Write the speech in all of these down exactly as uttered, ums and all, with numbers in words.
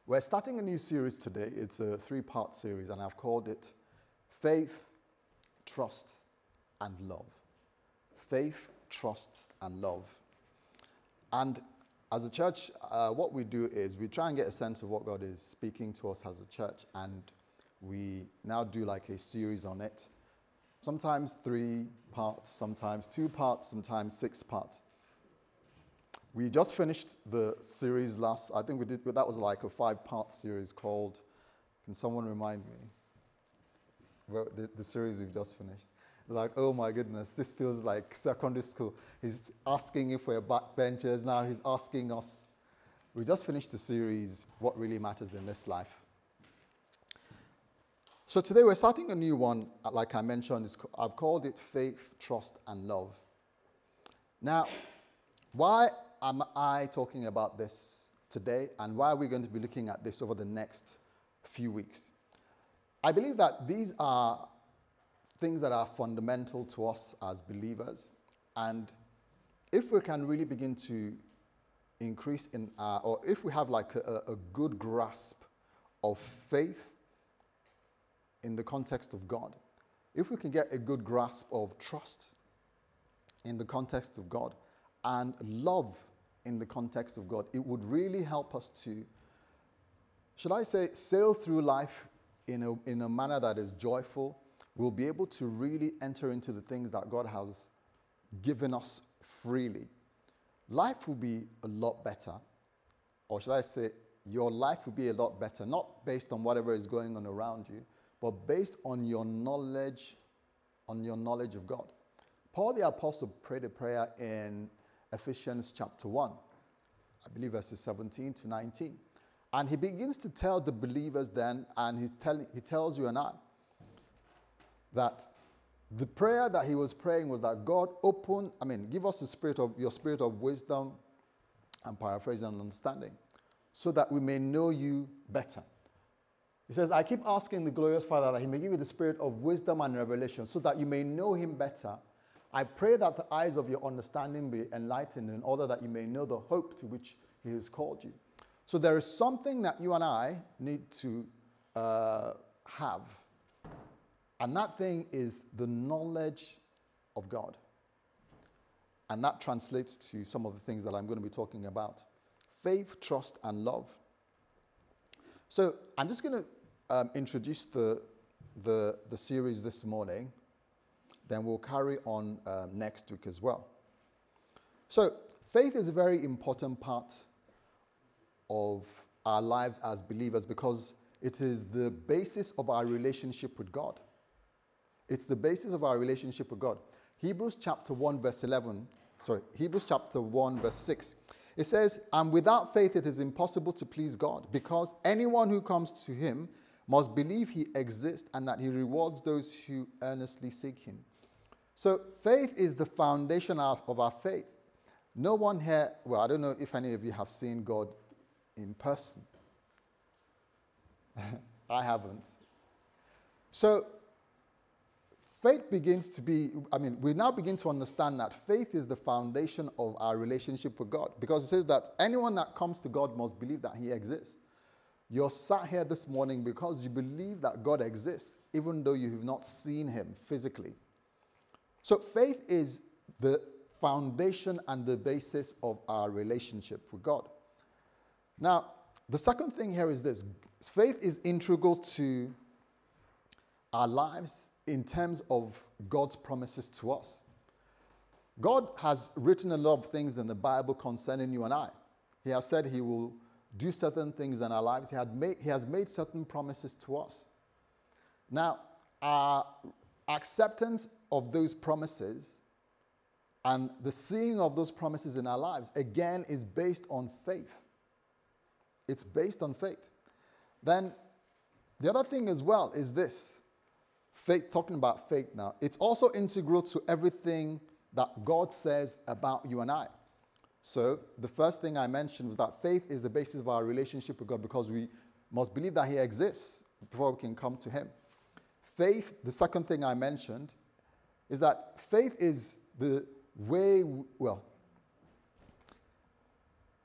We're starting a new series today. It's a three-part series, and I've called it Faith, Trust, and Love. Faith, Trust, and Love. And as a church, uh, what we do is we try and get a sense of what God is speaking to us as a church, and we now do like a series on it. Sometimes three parts, sometimes two parts, sometimes six parts. We just finished the series last, I think we did, that was like a five-part series called, can someone remind me? Well, the, the series we've just finished. Like, oh my goodness, this feels like secondary school. He's asking if we're backbenchers, now he's asking us. We just finished the series, What Really Matters in This Life. So today we're starting a new one, like I mentioned, I've called it Faith, Trust, and Love. Now, why am I talking about this today, and why are we going to be looking at this over the next few weeks? I believe that these are things that are fundamental to us as believers, and if we can really begin to increase in our, or if we have like a, a good grasp of faith in the context of God, if we can get a good grasp of trust in the context of God, and love in the context of God, it would really help us to, should I say, sail through life in a, in a manner that is joyful. We'll be able to really enter into the things that God has given us freely. Life will be a lot better, or should I say, your life will be a lot better, not based on whatever is going on around you, but based on your knowledge, on your knowledge of God. Paul the Apostle prayed a prayer in Ephesians chapter one, I believe verses seventeen to nineteen. And he begins to tell the believers then, and he's telling, he tells you and I, that the prayer that he was praying was that God open, I mean, give us the spirit of, your spirit of wisdom, and paraphrasing and understanding, so that we may know you better. He says, I keep asking the glorious Father that he may give you the spirit of wisdom and revelation, so that you may know him better. I pray that the eyes of your understanding be enlightened, in order that you may know the hope to which he has called you. So there is something that you and I need to uh, have. And that thing is the knowledge of God. And that translates to some of the things that I'm going to be talking about. Faith, trust, and love. So I'm just going to um, introduce the, the, the series this morning. Then we'll carry on um, next week as well. So faith is a very important part of our lives as believers, because it is the basis of our relationship with God. It's the basis of our relationship with God. Hebrews chapter one verse eleven, sorry, Hebrews chapter one verse six. It says, and without faith it is impossible to please God, because anyone who comes to him must believe he exists and that he rewards those who earnestly seek him. So faith is the foundation of our faith. No one here, well, I don't know if any of you have seen God in person. I haven't. So faith begins to be, I mean, we now begin to understand that faith is the foundation of our relationship with God, because it says that anyone that comes to God must believe that he exists. You're sat here this morning because you believe that God exists, even though you have not seen him physically. So faith is the foundation and the basis of our relationship with God. Now, the second thing here is this. Faith is integral to our lives in terms of God's promises to us. God has written a lot of things in the Bible concerning you and I. He has said he will do certain things in our lives. He, had made, he has made certain promises to us. Now, our acceptance of those promises and the seeing of those promises in our lives, again, is based on faith. It's based on faith. Then the other thing as well is this. Faith, talking about faith now, it's also integral to everything that God says about you and I. So the first thing I mentioned was that faith is the basis of our relationship with God, because we must believe that he exists before we can come to him. Faith, the second thing I mentioned, is that faith is the way, well,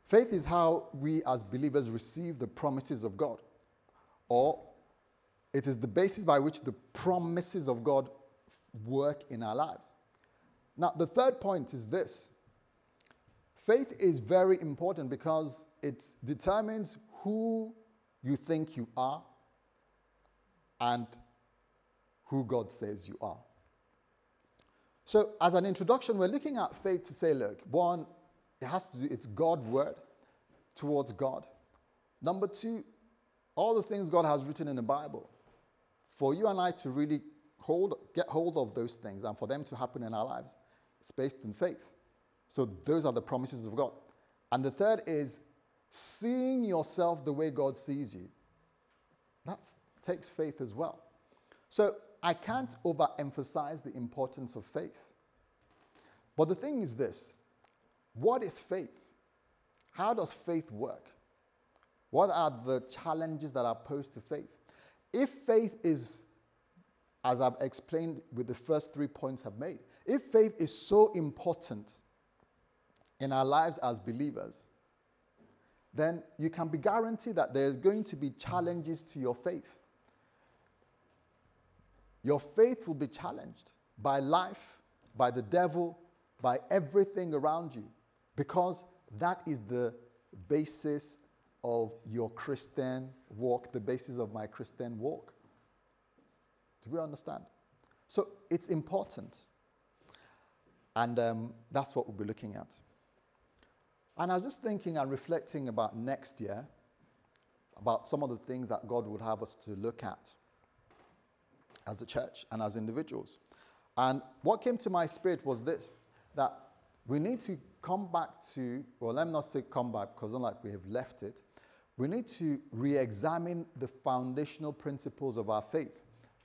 Faith is how we as believers receive the promises of God, or it is the basis by which the promises of God work in our lives. Now, the third point is this. Faith is very important because it determines who you think you are and who God says you are. So, as an introduction, we're looking at faith to say, look, one, it has to do, it's God's word towards God. Number two, all the things God has written in the Bible. For you and I to really hold, get hold of those things and for them to happen in our lives, it's based in faith. So those are the promises of God. And the third is seeing yourself the way God sees you. That takes faith as well. So I can't overemphasize the importance of faith. But the thing is this. What is faith? How does faith work? What are the challenges that are posed to faith? If faith is, as I've explained with the first three points I've made, if faith is so important in our lives as believers, then you can be guaranteed that there's going to be challenges to your faith. Your faith will be challenged by life, by the devil, by everything around you, because that is the basis of your Christian walk, the basis of my Christian walk. Do we understand? So it's important. And um, that's what we'll be looking at. And I was just thinking and reflecting about next year, about some of the things that God would have us to look at as a church and as individuals. And what came to my spirit was this, that we need to come back to, well, let me not say come back because it's not like we have left it. We need to re-examine the foundational principles of our faith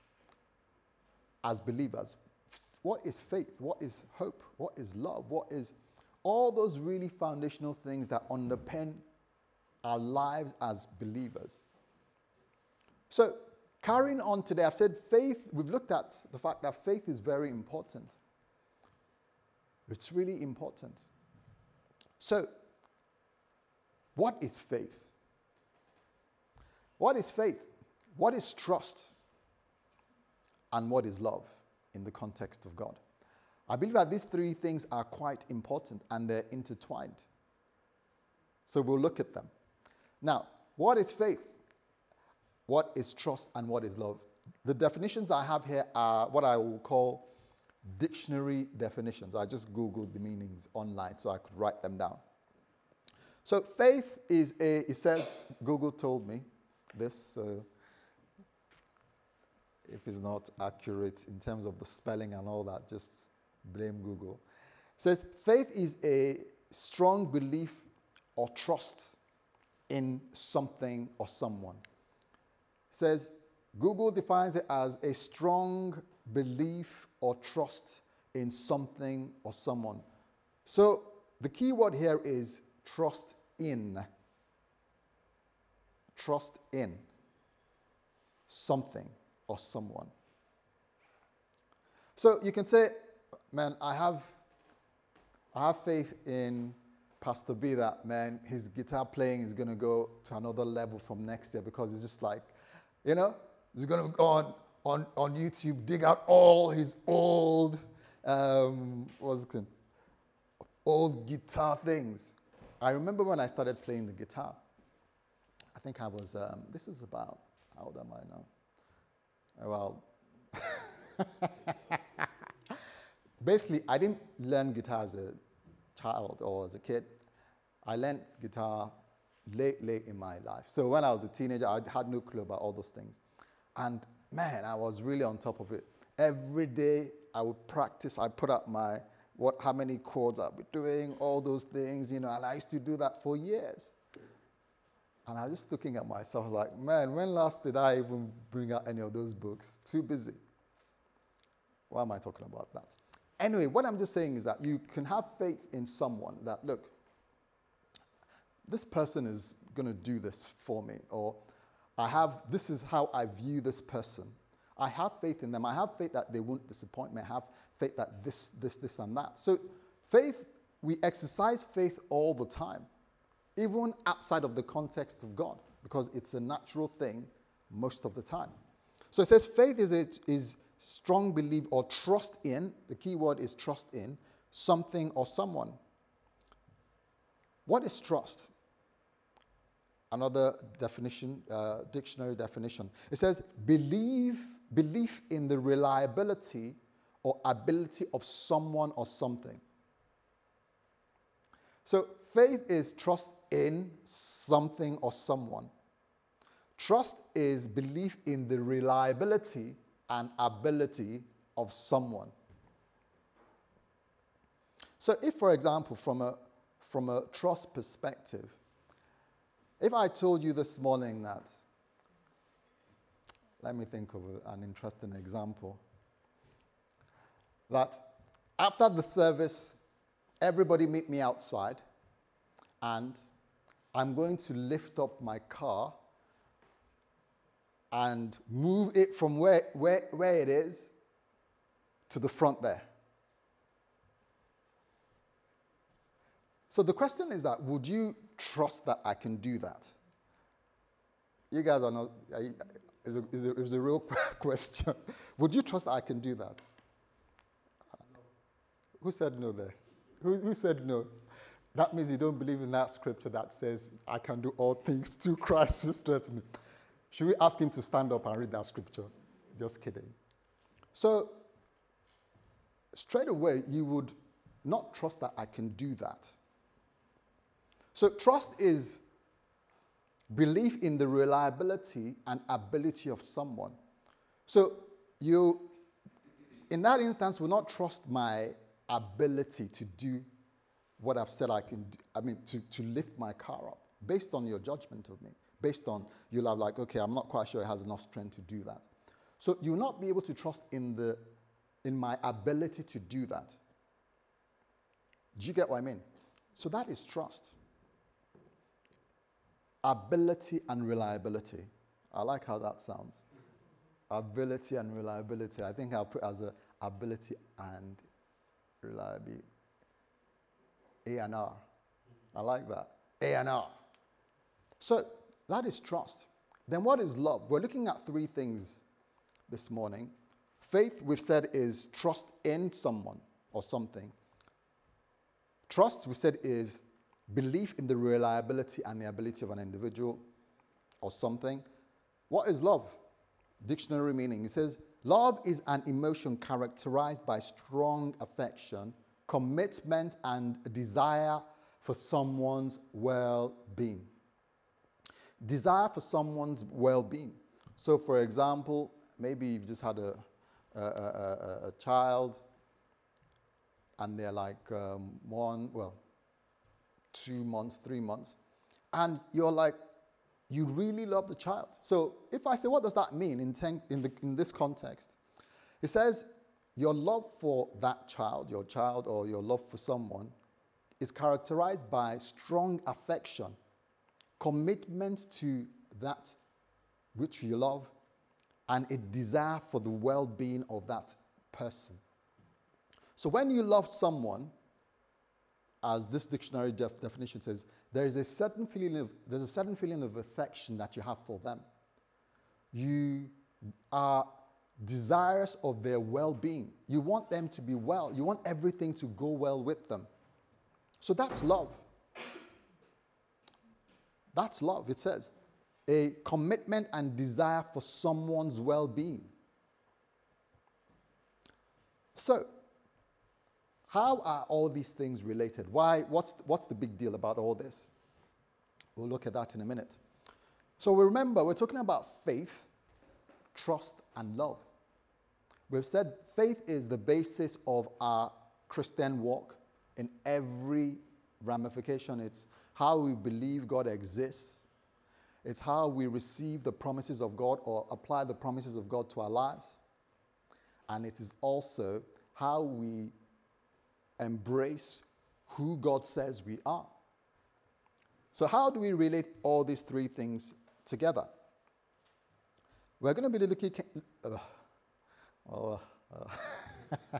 as believers. What is faith? What is hope? What is love? What is all those really foundational things that underpin our lives as believers? So, carrying on today, I've said faith, we've looked at the fact that faith is very important. It's really important. So, what is faith? What is faith? What is trust? And what is love in the context of God? I believe that these three things are quite important and they're intertwined. So we'll look at them. Now, what is faith? What is trust and what is love? The definitions I have here are what I will call dictionary definitions. I just Googled the meanings online so I could write them down. So faith is a, it says, Google told me this, so if it's not accurate in terms of the spelling and all that, just blame Google. It says faith is a strong belief or trust in something or someone. It says Google defines it as a strong belief or trust in something or someone. So the key word here is trust in. Trust in something or someone. So you can say, man, I have I have faith in Pastor B that, man, his guitar playing is going to go to another level from next year because it's just like, you know, he's going to go on, on, on YouTube, dig out all his old, um, what's it called? Old guitar things. I remember when I started playing the guitar. I think I was, um, this is about, how old am I now? Well, basically, I didn't learn guitar as a child or as a kid. I learned guitar late, late in my life. So when I was a teenager, I had no clue about all those things. And man, I was really on top of it. Every day I would practice. I put up my, what, how many chords I'll be doing, all those things, you know, and I used to do that for years. And I was just looking at myself, I was like, man, when last did I even bring out any of those books? Too busy. Why am I talking about that? Anyway, what I'm just saying is that you can have faith in someone that, look, this person is going to do this for me, or I have, this is how I view this person. I have faith in them. I have faith that they won't disappoint me. I have faith that this, this, this, and that. So faith, we exercise faith all the time. even outside of the context of God, because it's a natural thing most of the time. So it says faith is, a, is strong belief or trust in, the key word is trust in, something or someone. What is trust? Another definition, uh, dictionary definition. It says believe, belief in the reliability or ability of someone or something. So faith is trust in something or someone. Trust is belief in the reliability and ability of someone. So if, for example, from a, from a trust perspective, if I told you this morning that, let me think of a, an interesting example, that after the service, everybody meet me outside, and I'm going to lift up my car and move it from where, where, where it is to the front there. So the question is that, would you trust that I can do that? You guys are not, is a, is a, is a real question. Would you trust that I can do that? No. Who said no there? Who, who said no? That means you don't believe in that scripture that says, I can do all things through Christ who strengthens me. Should we ask him to stand up and read that scripture? Just kidding. So, straight away, you would not trust that I can do that. So, trust is belief in the reliability and ability of someone. So, you, in that instance, will not trust my ability to do what I've said I can do, I mean, to, to lift my car up, based on your judgment of me, based on, you'll have like, okay, I'm not quite sure it has enough strength to do that. So you'll not be able to trust in the, in my ability to do that. Do you get what I mean? So that is trust. Ability and reliability. I like how that sounds. Ability and reliability. I think I'll put as a ability and reliability. A and R. I like that. A and R. So that is trust. Then what is love? We're looking at three things this morning. Faith, we've said, is trust in someone or something. Trust, we said, is belief in the reliability and the ability of an individual or something. What is love? Dictionary meaning. It says, love is an emotion characterized by strong affection, commitment, and desire for someone's well-being. Desire for someone's well-being. So, for example, maybe you've just had a, a, a, a child, and they're like um, one, well, two months, three months, and you're like, you really love the child. So, if I say, what does that mean in, ten, in, the, in this context? It says, your love for that child, your child, or your love for someone is characterized by strong affection, commitment to that which you love, and a desire for the well-being of that person. So when you love someone, as this dictionary def- definition says, there is a certain feeling of there's a certain feeling of affection that you have for them. You are desirous of their well-being. You want them to be well. You want everything to go well with them. So that's love. That's love. It says a commitment and desire for someone's well-being. So, how are all these things related? Why? What's, what's the big deal about all this? We'll look at that in a minute. So we remember, we're talking about faith, trust, and love. We've said faith is the basis of our Christian walk in every ramification. It's how we believe God exists. It's how we receive the promises of God or apply the promises of God to our lives. And it is also how we embrace who God says we are. So how do we relate all these three things together? We're going to be looking uh, oh, uh,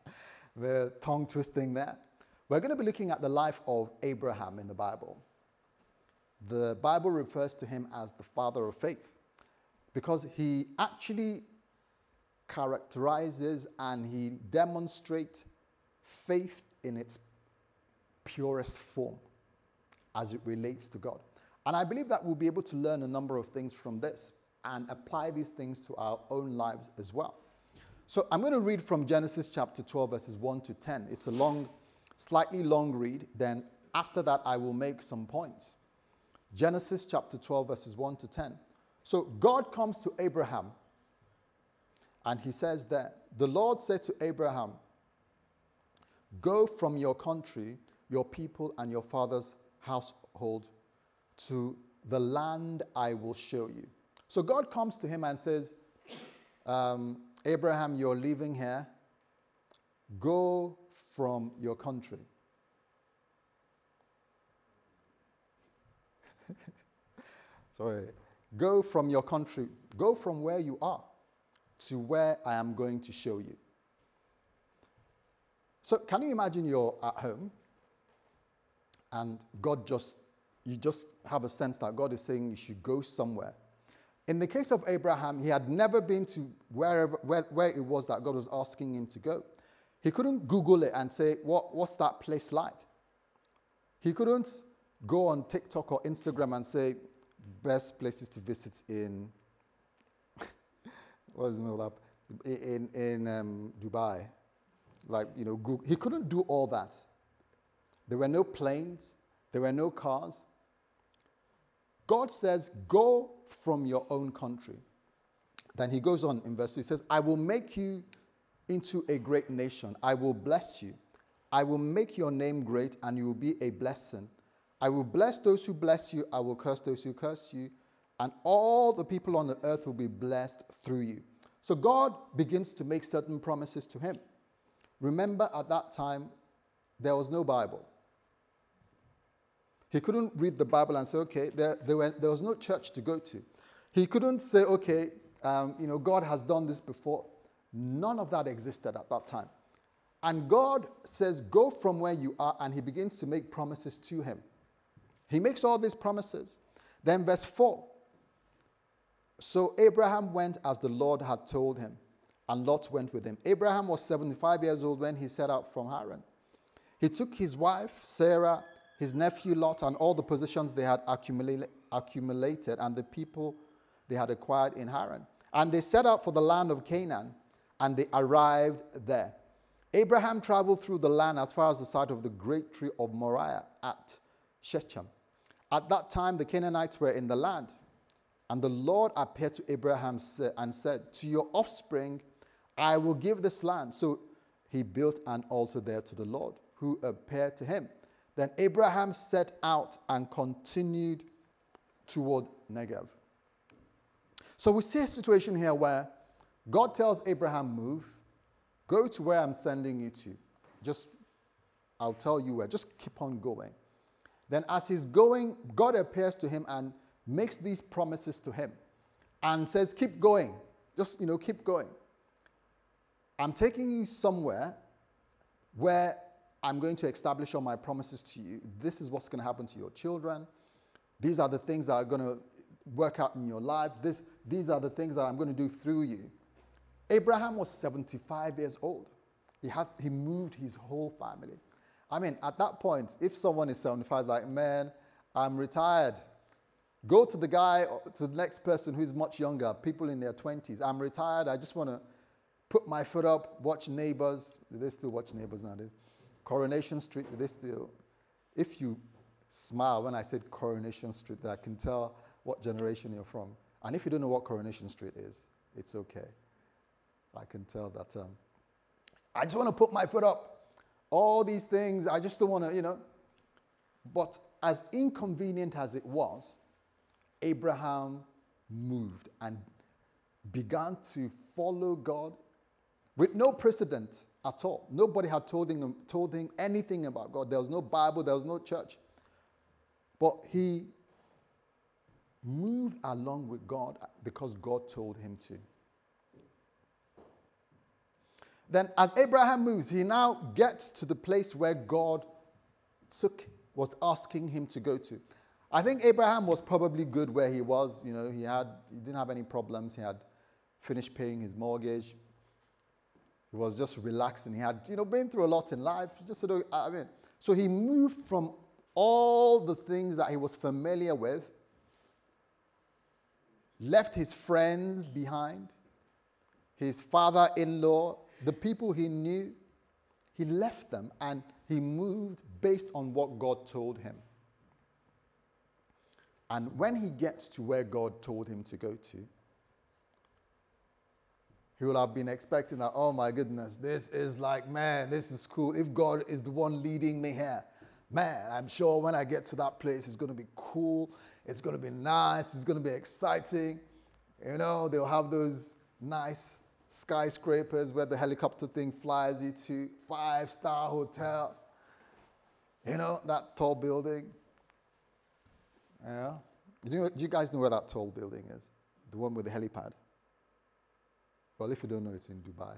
the tongue twisting there. We're going to be looking at the life of Abraham in the Bible. The Bible refers to him as the father of faith because he actually characterizes and he demonstrates faith in its purest form as it relates to God. And I believe that we'll be able to learn a number of things from this and apply these things to our own lives as well. So I'm going to read from Genesis chapter twelve, verses one to ten. It's a long, slightly long read. Then after that, I will make some points. Genesis chapter twelve, verses one to ten. So God comes to Abraham and he says that the Lord said to Abraham, go from your country, your people, and your father's household to the land I will show you. So God comes to him and says, um, Abraham, you're leaving here. Go from your country. Sorry. Go from your country. Go from where you are to where I am going to show you. So can you imagine you're at home and God just, you just have a sense that God is saying you should go somewhere. In the case of Abraham, he had never been to wherever, where, where it was that God was asking him to go. He couldn't Google it and say, what, what's that place like? He couldn't go on TikTok or Instagram and say, best places to visit in, what is it, in, in um, Dubai. Like, you know, Google. He couldn't do all that. There were no planes. There were no cars. God says, go from your own country. Then he goes on in verse two. He says, I will make you into a great nation. I will bless you. I will make your name great, and you will be a blessing. I will bless those who bless you. I will curse those who curse you. And all the people on the earth will be blessed through you. So God begins to make certain promises to him. Remember, at that time, there was no Bible. He couldn't read the Bible and say, okay, there, there, were, there was no church to go to. He couldn't say, okay, um, you know, God has done this before. None of that existed at that time. And God says, go from where you are, and he begins to make promises to him. He makes all these promises. Then verse four. So Abraham went as the Lord had told him, and Lot went with him. Abraham was seventy-five years old when he set out from Haran. He took his wife, Sarah, his nephew Lot, and all the possessions they had accumulated, accumulated and the people they had acquired in Haran. And they set out for the land of Canaan, and they arrived there. Abraham traveled through the land as far as the site of the great tree of Moriah at Shechem. At that time, the Canaanites were in the land. And the Lord appeared to Abraham and said, to your offspring, I will give this land. So he built an altar there to the Lord, who appeared to him. Then Abraham set out and continued toward Negev. So we see a situation here where God tells Abraham, move, go to where I'm sending you to. Just, I'll tell you where. Just keep on going. Then as he's going, God appears to him and makes these promises to him and says, keep going. Just, you know, keep going. I'm taking you somewhere where I'm going to establish all my promises to you. This is what's going to happen to your children. These are the things that are going to work out in your life. This, these are the things that I'm going to do through you. Abraham was seventy-five years old. He had, he moved his whole family. I mean, at that point, if someone is seventy-five, like, man, I'm retired. Go to the guy, to the next person who's much younger, people in their twenties. I'm retired. I just want to put my foot up, watch Neighbors. Do they still watch Neighbors nowadays? Coronation Street, do they still? If you smile when I said Coronation Street, I can tell what generation you're from. And if you don't know what Coronation Street is, it's okay. I can tell that um, I just want to put my foot up. All these things, I just don't want to, you know. But as inconvenient as it was, Abraham moved and began to follow God with no precedent at all. Nobody had told him, told him anything about God. There was no Bible, there was no church. But he moved along with God because God told him to. Then as Abraham moves, he now gets to the place where God took, was asking him to go to. I think Abraham was probably good where he was. You know, he had he didn't have any problems. He had finished paying his mortgage. He was just relaxed, and he had, you know, been through a lot in life. Just sort of, I mean, so he moved from all the things that he was familiar with, left his friends behind, his father-in-law, the people he knew. He left them and he moved based on what God told him. And when he gets to where God told him to go to, he will have been expecting that, oh my goodness, this is like, man, this is cool. If God is the one leading me here, man, I'm sure when I get to that place, it's going to be cool. It's going to be nice. It's going to be exciting. You know, they'll have those nice skyscrapers where the helicopter thing flies you to, five-star hotel. You know, that tall building. Yeah. Do you, do you guys know where that tall building is? The one with the helipad? Well, if you don't know, it's in Dubai.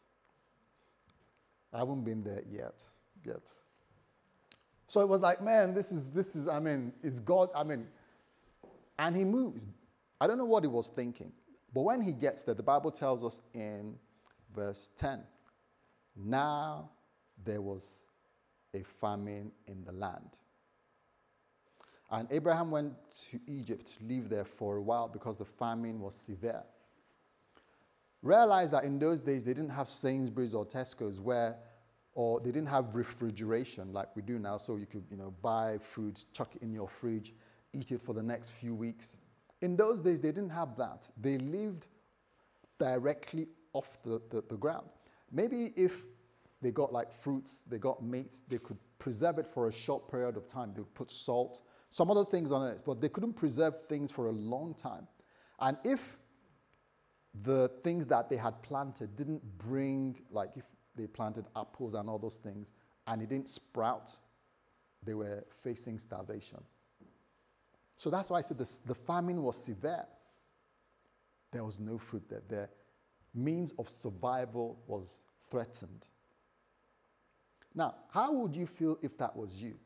I haven't been there yet, yet. So it was like, man, this is, this is, I mean, is God, I mean, and he moves. I don't know what he was thinking. But when he gets there, the Bible tells us in verse ten, now there was a famine in the land. And Abraham went to Egypt to live there for a while because the famine was severe. Realize that in those days, they didn't have Sainsbury's or Tesco's where, or they didn't have refrigeration like we do now, so you could, you know, buy food, chuck it in your fridge, eat it for the next few weeks. In those days, they didn't have that. They lived directly off the, the, the ground. Maybe if they got like fruits, they got meat, they could preserve it for a short period of time. They would put salt, some other things on it, but they couldn't preserve things for a long time. And if the things that they had planted didn't bring, like if they planted apples and all those things, and it didn't sprout, they were facing starvation. So that's why I said this, the famine was severe. There was no food there. Their means of survival was threatened. Now, how would you feel if that was you?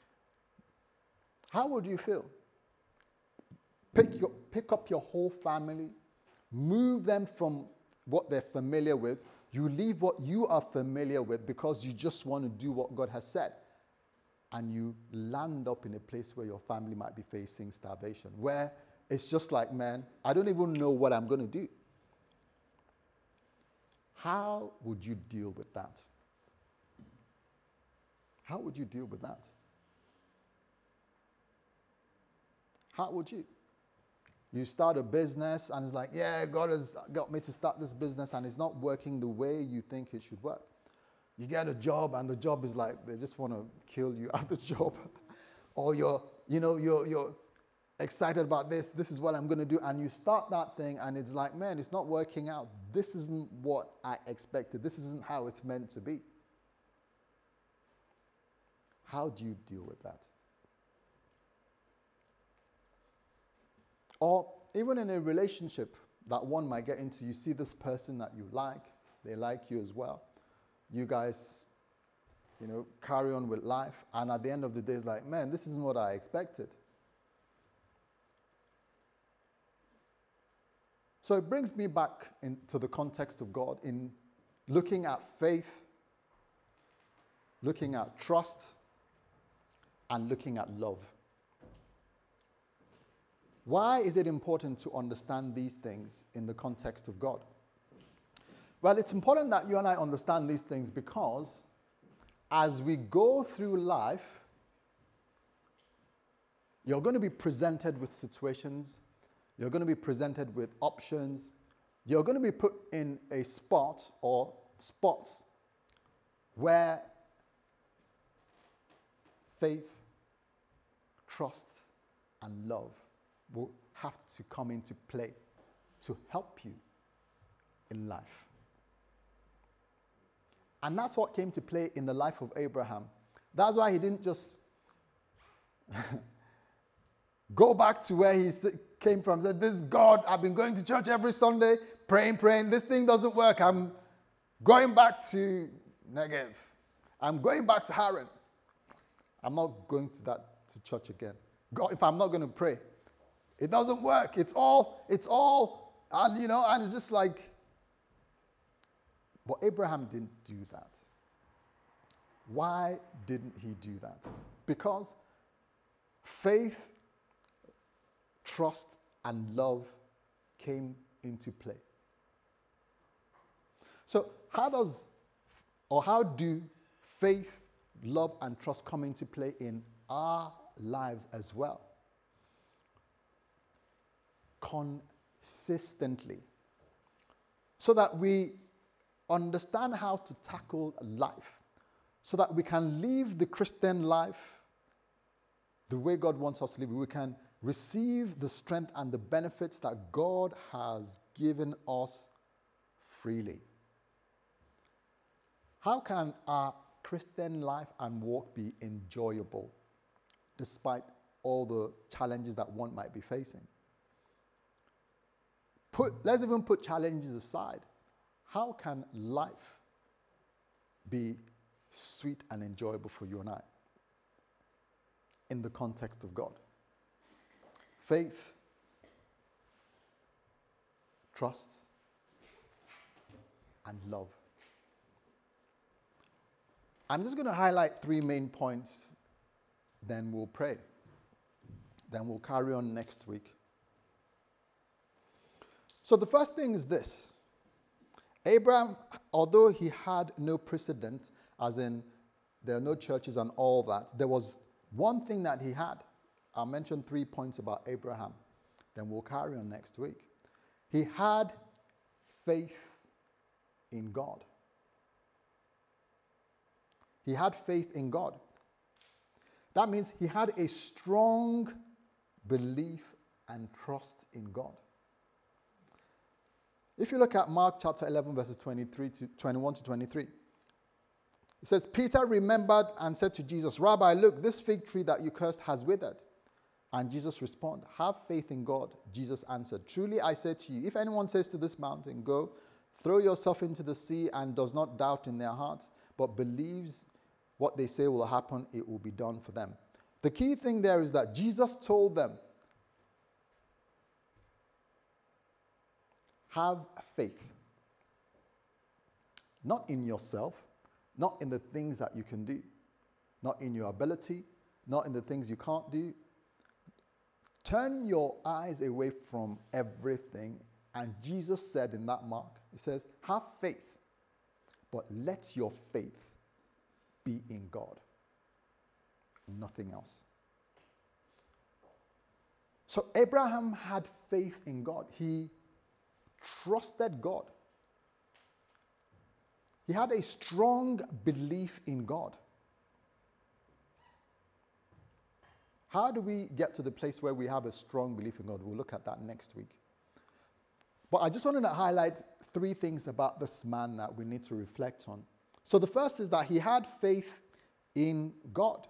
How would you feel? Pick, your, pick up your whole family, move them from what they're familiar with. You leave what you are familiar with because you just want to do what God has said. And you land up in a place where your family might be facing starvation, where it's just like, man, I don't even know what I'm going to do. How would you deal with that? How would you deal with that? How would you? You start a business and it's like, yeah, God has got me to start this business and it's not working the way you think it should work. You get a job and the job is like, they just want to kill you at the job. Or you're, you know, you're, you're excited about this. This is what I'm going to do. And you start that thing and it's like, man, it's not working out. This isn't what I expected. This isn't how it's meant to be. How do you deal with that? Or even in a relationship that one might get into, you see this person that you like, they like you as well. You guys, you know, carry on with life, and at the end of the day, it's like, man, this isn't what I expected. So it brings me back into the context of God in looking at faith, looking at trust, and looking at love. Why is it important to understand these things in the context of God? Well, it's important that you and I understand these things because as we go through life, you're going to be presented with situations, you're going to be presented with options, you're going to be put in a spot or spots where faith, trust, and love will have to come into play to help you in life. And that's what came to play in the life of Abraham. That's why he didn't just go back to where he came from. Said, this is God, I've been going to church every Sunday, praying, praying. This thing doesn't work. I'm going back to Negev. I'm going back to Haran. I'm not going to that to church again. God, if I'm not going to pray, it doesn't work. It's all, it's all, and you know, and it's just like, but Abraham didn't do that. Why didn't he do that? Because faith, trust, and love came into play. So how does, or how do faith, love, and trust come into play in our lives as well? Consistently. So that we understand how to tackle life. So that we can live the Christian life the way God wants us to live. We can receive the strength and the benefits that God has given us freely. How can our Christian life and walk be enjoyable despite all the challenges that one might be facing? Put, let's even put challenges aside. How can life be sweet and enjoyable for you and I in the context of God? Faith, trust, and love. I'm just going to highlight three main points, then we'll pray. Then we'll carry on next week. So the first thing is this. Abraham, although he had no precedent, as in there are no churches and all that, there was one thing that he had. I'll mention three points about Abraham. Then we'll carry on next week. He had faith in God. He had faith in God. That means he had a strong belief and trust in God. If you look at Mark chapter eleven, verses twenty-three to twenty-one to twenty-three, it says, Peter remembered and said to Jesus, Rabbi, look, this fig tree that you cursed has withered. And Jesus responded, have faith in God. Jesus answered, truly I say to you, if anyone says to this mountain, go, throw yourself into the sea, and does not doubt in their heart, but believes what they say will happen, it will be done for them. The key thing there is that Jesus told them, have faith. Not in yourself, not in the things that you can do, not in your ability, not in the things you can't do. Turn your eyes away from everything. And Jesus said in that Mark, he says, have faith, but let your faith be in God, nothing else. So Abraham had faith in God. He trusted God. He had a strong belief in God. How do we get to the place where we have a strong belief in God? We'll look at that next week. But I just wanted to highlight three things about this man that we need to reflect on. So the first is that he had faith in God.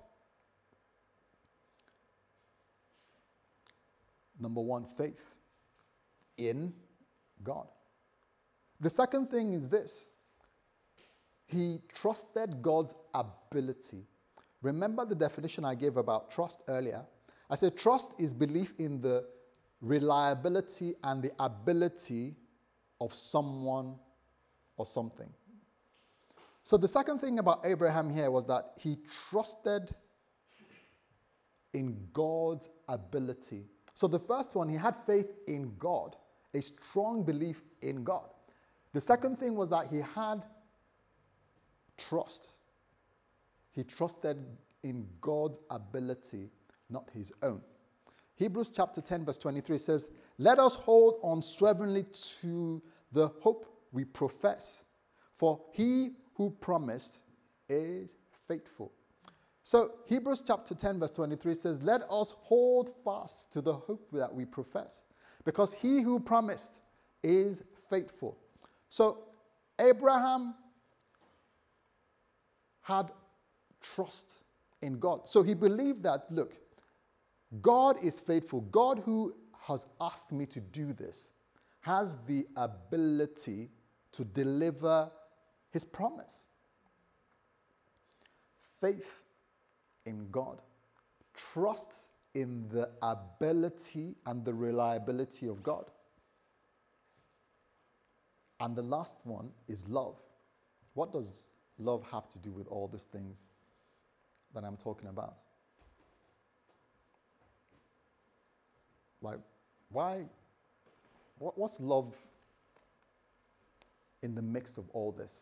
Number one, faith in God. The second thing is this. He trusted God's ability. Remember the definition I gave about trust earlier? I said trust is belief in the reliability and the ability of someone or something. So the second thing about Abraham here was that he trusted in God's ability. So the first one, he had faith in God, a strong belief in God. The second thing was that he had trust. He trusted in God's ability, not his own. Hebrews chapter ten, verse twenty-three says, let us hold unswervingly to the hope we profess, for he who promised is faithful. So Hebrews chapter ten, verse twenty-three says, let us hold fast to the hope that we profess, because he who promised is faithful. So Abraham had trust in God. So he believed that, look, God is faithful. God who has asked me to do this has the ability to deliver his promise. Faith in God, trust in the ability and the reliability of God. And the last one is love. What does love have to do with all these things that I'm talking about? Like, why, what, what's love in the mix of all this?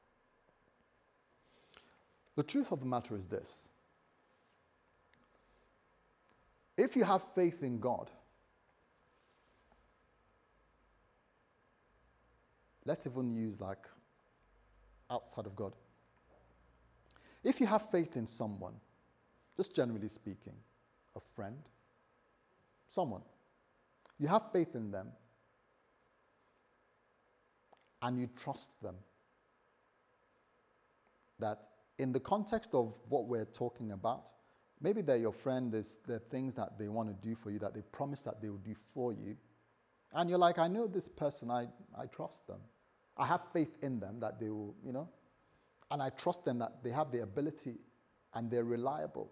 The truth of the matter is this. If you have faith in God, let's even use like outside of God. If you have faith in someone, just generally speaking, a friend, someone, you have faith in them and you trust them, that in the context of what we're talking about, maybe they're your friend, there's, there are things that they want to do for you, that they promise that they will do for you. And you're like, I know this person, I, I trust them. I have faith in them that they will, you know, and I trust them that they have the ability and they're reliable.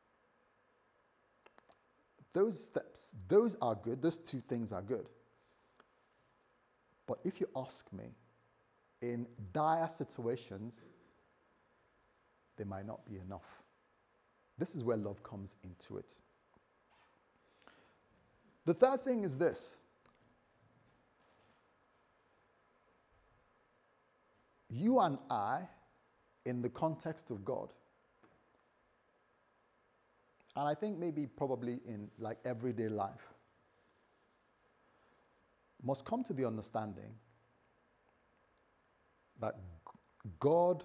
Those steps, those are good, those two things are good. But if you ask me, in dire situations, they might not be enough. This is where love comes into it. The third thing is this. You and I, in the context of God, and I think maybe probably in like everyday life, must come to the understanding that God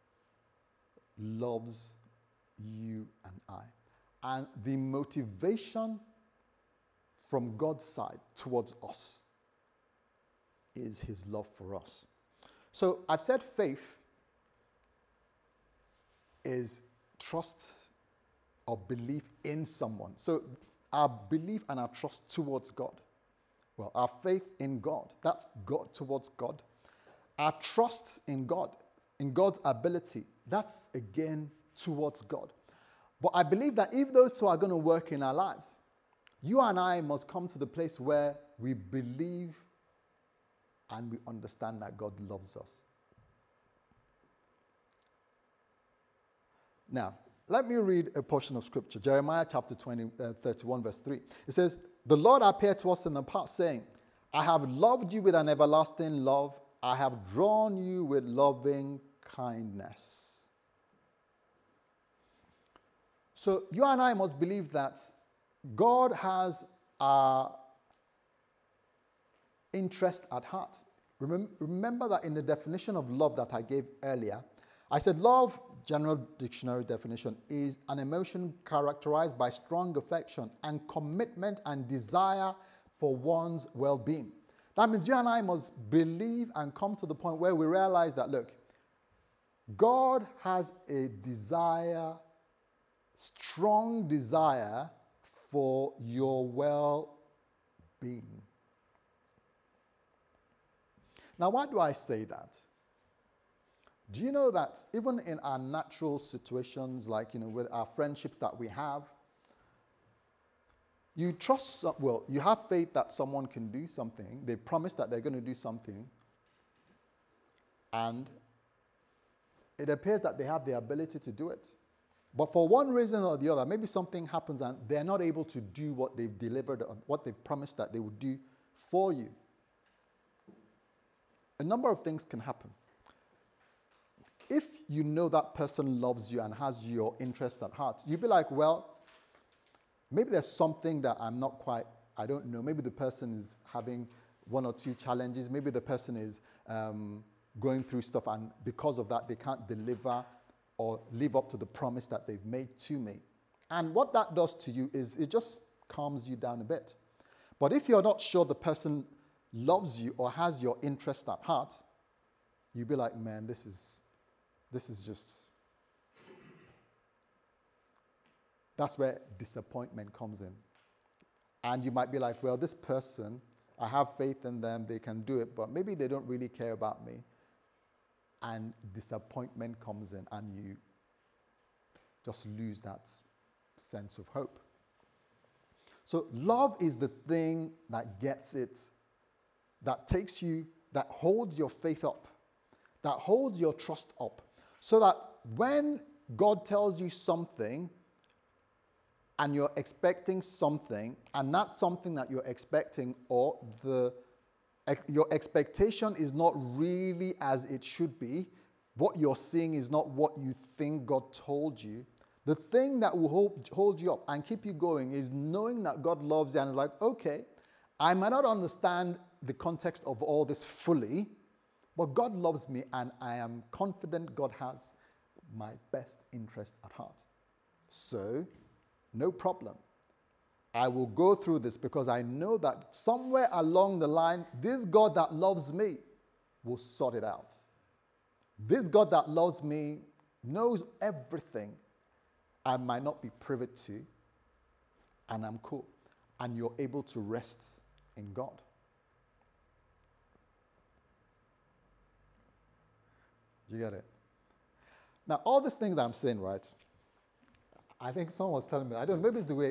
loves you and I. And the motivation from God's side towards us is his love for us. So I've said faith is trust or belief in someone. So our belief and our trust towards God. Well, our faith in God, that's God towards God. Our trust in God, in God's ability, that's again towards God. But I believe that if those two are going to work in our lives, you and I must come to the place where we believe and we understand that God loves us. Now, let me read a portion of scripture. Jeremiah chapter twenty, uh, thirty-one, verse three. It says, "The Lord appeared to us in the past, saying, I have loved you with an everlasting love. I have drawn you with loving kindness." So you and I must believe that God has our interest at heart. Remember, remember that in the definition of love that I gave earlier, I said love, general dictionary definition, is an emotion characterized by strong affection and commitment and desire for one's well-being. That means you and I must believe and come to the point where we realize that, look, God has a desire, strong desire for your well-being. Now, why do I say that? Do you know that even in our natural situations, like, you know, with our friendships that we have, you trust, well, you have faith that someone can do something. They promise that they're going to do something. And it appears that they have the ability to do it. But for one reason or the other, maybe something happens and they're not able to do what they've delivered, what they've promised that they would do for you. A number of things can happen. If you know that person loves you and has your interest at heart, you'd be like, well, maybe there's something that I'm not quite, I don't know. Maybe the person is having one or two challenges. Maybe the person is um, going through stuff, and because of that, they can't deliver or live up to the promise that they've made to me. And what that does to you is it just calms you down a bit. But if you're not sure the person loves you or has your interest at heart, you'll be like, man, this is, this is just, that's where disappointment comes in. And you might be like, well, this person, I have faith in them, they can do it, but maybe they don't really care about me. And disappointment comes in and you just lose that sense of hope. So love is the thing that gets it, that takes you, that holds your faith up, that holds your trust up. So that when God tells you something and you're expecting something, and not something that you're expecting, or the your expectation is not really as it should be, what you're seeing is not what you think God told you, the thing that will hold, hold you up and keep you going is knowing that God loves you and is like, okay, I might not understand the context of all this fully, but God loves me and I am confident God has my best interest at heart. So, no problem. I will go through this because I know that somewhere along the line, this God that loves me will sort it out. This God that loves me knows everything I might not be privy to, and I'm cool. And you're able to rest in God. You get it? Now, all these things that I'm saying, right? I think someone was telling me, I don't know, maybe it's the way,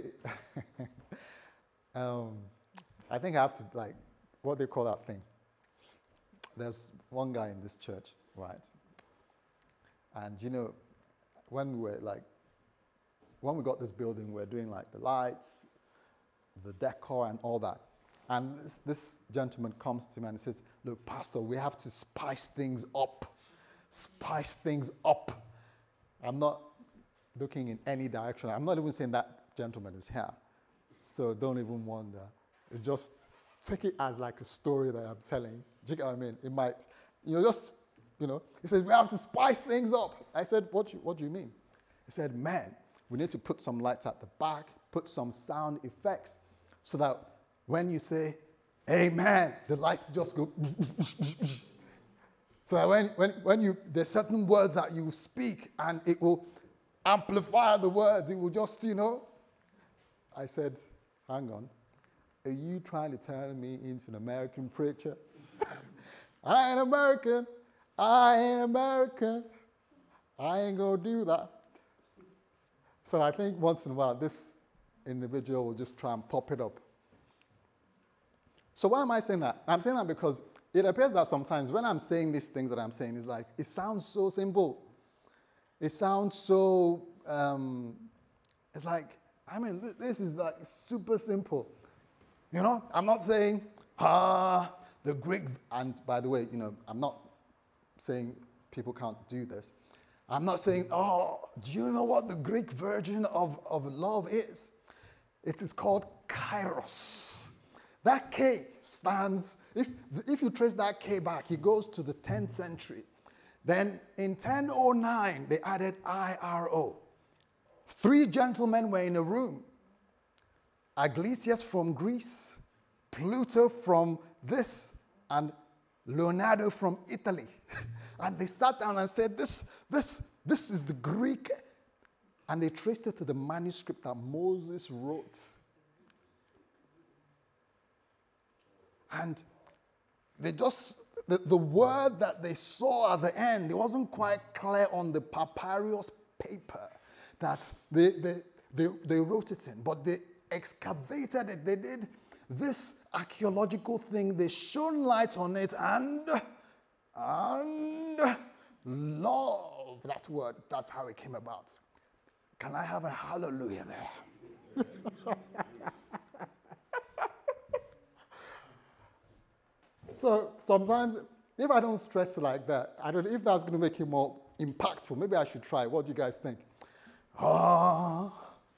um, I think I have to, like, what they call that thing. There's one guy in this church, right? And, you know, when we were, like, when we got this building, we we're doing, like, the lights, the decor, and all that. And this, this gentleman comes to me and says, look, Pastor, we have to spice things up. Spice things up. I'm not looking in any direction. I'm not even saying that gentleman is here. So don't even wonder. It's just, take it as like a story that I'm telling. Do you get what I mean? It might, you know, just, you know, he says, we have to spice things up. I said, what do you, what do you mean? He said, man, we need to put some lights at the back, put some sound effects, so that when you say, amen, the lights just go. So that when, when, when you, there's certain words that you speak and it will amplify the words, it will just, you know. I said, hang on, are you trying to turn me into an American preacher? I ain't American, I ain't American, I ain't gonna do that. So I think once in a while, this individual will just try and pop it up. So why am I saying that? I'm saying that because it appears that sometimes when I'm saying these things that I'm saying, it's like, it sounds so simple. It sounds so, um, it's like, I mean, th- this is like super simple. You know, I'm not saying, ah, the Greek, and by the way, you know, I'm not saying people can't do this. I'm not saying, oh, do you know what the Greek version of, of love is? It is called kairos. That K stands, if, if you trace that K back, it goes to the tenth century. Then in ten oh nine, they added I R O. Three gentlemen were in a room. Aglesias from Greece, Pluto from this, and Leonardo from Italy. And they sat down and said, this, this, this is the Greek. And they traced it to the manuscript that Moses wrote. And they just, the, the word that they saw at the end, it wasn't quite clear on the papyrus paper that they, they, they, they wrote it in, but they excavated it. They did this archaeological thing. They shone light on it, and, and love, that word, that's how it came about. Can I have a hallelujah there? So sometimes, if I don't stress it like that, I don't know if that's going to make it more impactful. Maybe I should try. What do you guys think? Ah.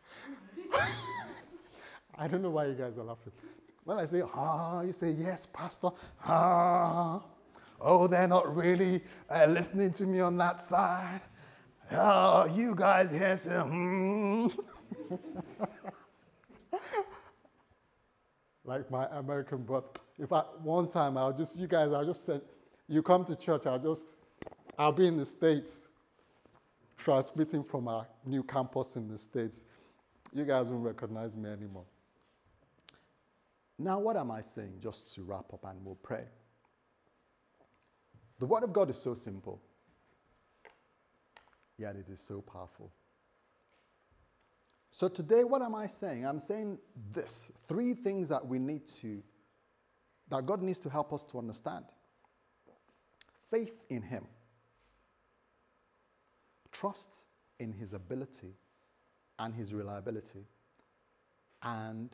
I don't know why you guys are laughing. When I say, ah, you say, yes, Pastor. Ah. Oh, they're not really uh, listening to me on that side. Oh, you guys here say, hmm. Like my American brother. If I, one time I'll just, you guys, I'll just send, you come to church, I'll just, I'll be in the States, transmitting from our new campus in the States. You guys won't recognize me anymore. Now, what am I saying? Just to wrap up and we'll pray. The Word of God is so simple, yet it is so powerful. So today, what am I saying? I'm saying this. Three things that we need to, that God needs to help us to understand. Faith in him. Trust in his ability and his reliability. And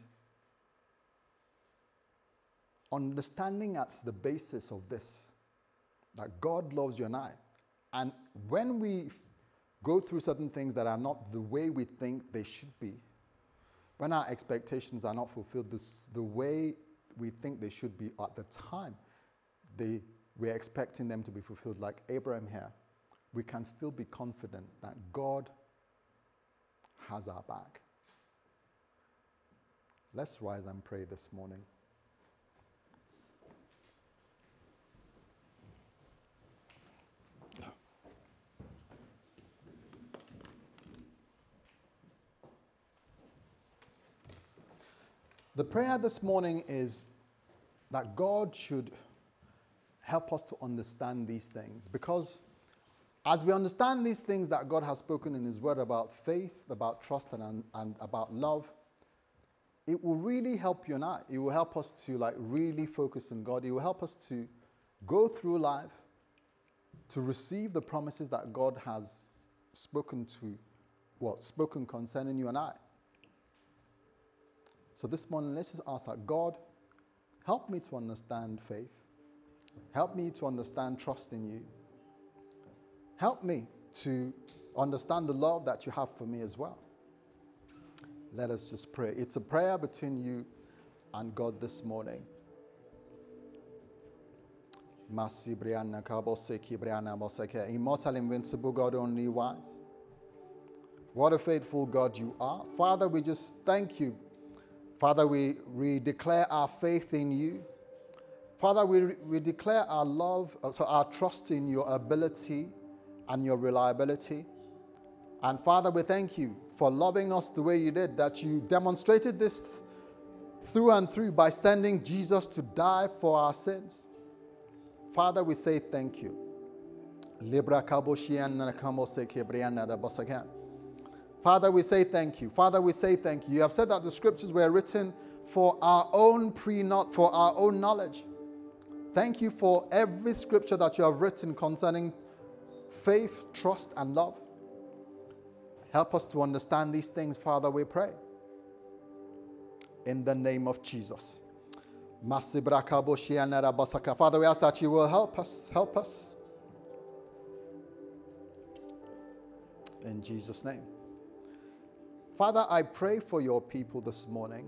understanding at the basis of this, that God loves you and I. And when we go through certain things that are not the way we think they should be, when our expectations are not fulfilled this, the way we think they should be at the time they, we're expecting them to be fulfilled, like Abraham here, we can still be confident that God has our back. Let's rise and pray this morning. The prayer this morning is that God should help us to understand these things, because as we understand these things that God has spoken in his word about faith, about trust, and, and about love, it will really help you and I. It will help us to like really focus on God. It will help us to go through life to receive the promises that God has spoken to, well, spoken concerning you and I. So this morning, let's just ask that God, help me to understand faith. Help me to understand trust in you. Help me to understand the love that you have for me as well. Let us just pray. It's a prayer between you and God this morning. Immortal, invincible God, only wise. What a faithful God you are. Father, we just thank you. Father, we, we declare our faith in you. Father, we, we declare our love, so our trust in your ability and your reliability. And Father, we thank you for loving us the way you did, that you demonstrated this through and through by sending Jesus to die for our sins. Father, we say thank you. Father, we say thank you. Father, we say thank you. You have said that the scriptures were written for our own pre for our own knowledge. Thank you for every scripture that you have written concerning faith, trust, and love. Help us to understand these things, Father, we pray. In the name of Jesus. Father, we ask that you will help us, help us. In Jesus' name. Father, I pray for your people this morning.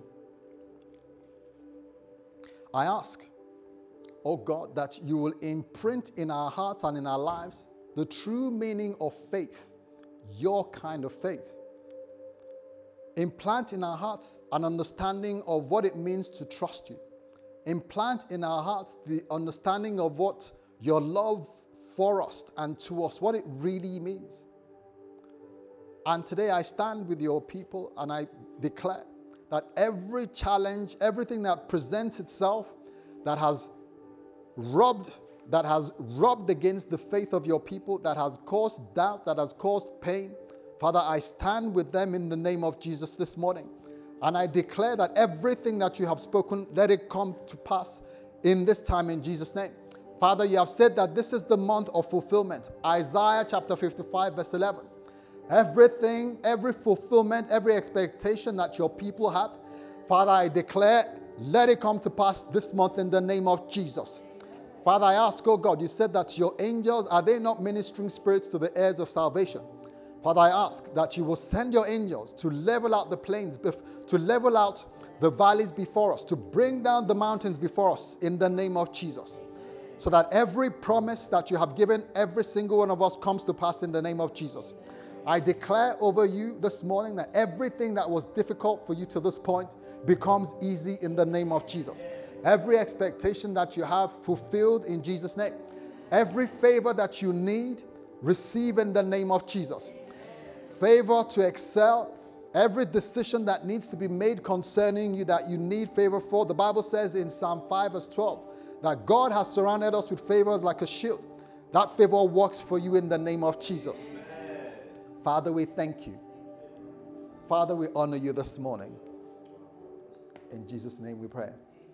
I ask, oh God, that you will imprint in our hearts and in our lives the true meaning of faith, your kind of faith. Implant in our hearts an understanding of what it means to trust you. Implant in our hearts the understanding of what your love for us and to us, what it really means. And today I stand with your people and I declare that every challenge, everything that presents itself that has rubbed, that has rubbed against the faith of your people, that has caused doubt, that has caused pain, Father, I stand with them in the name of Jesus this morning. And I declare that everything that you have spoken, let it come to pass in this time in Jesus' name. Father, you have said that this is the month of fulfillment. Isaiah chapter fifty-five, verse eleven. Everything, every fulfillment, every expectation that your people have, Father, I declare, let it come to pass this month in the name of Jesus. Father, I ask, oh God, you said that your angels, are they not ministering spirits to the heirs of salvation? Father, I ask that you will send your angels to level out the plains, to level out the valleys before us, to bring down the mountains before us in the name of Jesus. So that every promise that you have given every single one of us comes to pass in the name of Jesus. I declare over you this morning that everything that was difficult for you to this point becomes easy in the name of Jesus. Every expectation that you have fulfilled in Jesus' name. Every favor that you need, receive in the name of Jesus. Favor to excel. Every decision that needs to be made concerning you that you need favor for. The Bible says in Psalm five verse twelve that God has surrounded us with favor like a shield. That favor works for you in the name of Jesus. Father, we thank you Father, we honor you this morning. In Jesus' name we pray.